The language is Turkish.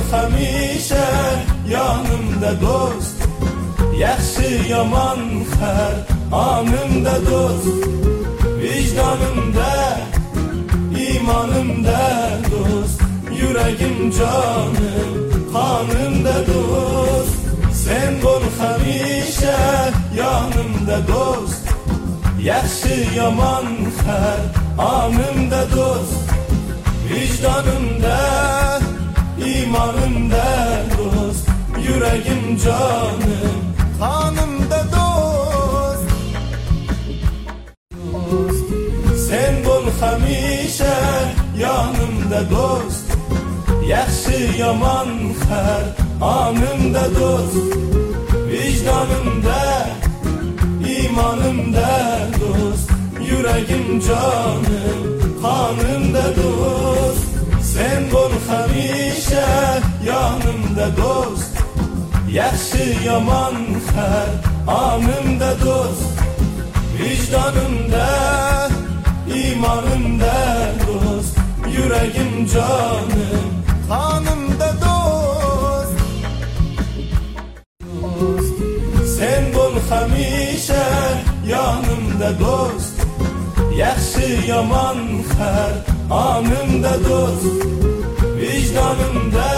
həmişə yanımda dost, yaxşı yaman hər anımda dost, vicdanımda, imanımda dost, yüreğim canım, kanımda dost. Sen ol həmişə yanımda dost, yaxşı yaman hər anımda dost, vicdanımda, imanımda dost, yüreğim canım, kanımda dost. Sen ol həmişə yanımda dost, yaxşı yaman hər anımda dost, vicdanımda, imanımda dost, yüreğim canım, kanımda dost. Sen ol həmişə yanımda dost, yaxşı yaman hər anımda dost, vicdanımda, imanımda dost, yüreğim canım, kanımda dost. Sen ol həmişə yanımda dost, yaxşı yaman hər anımda dost, vicdanımda,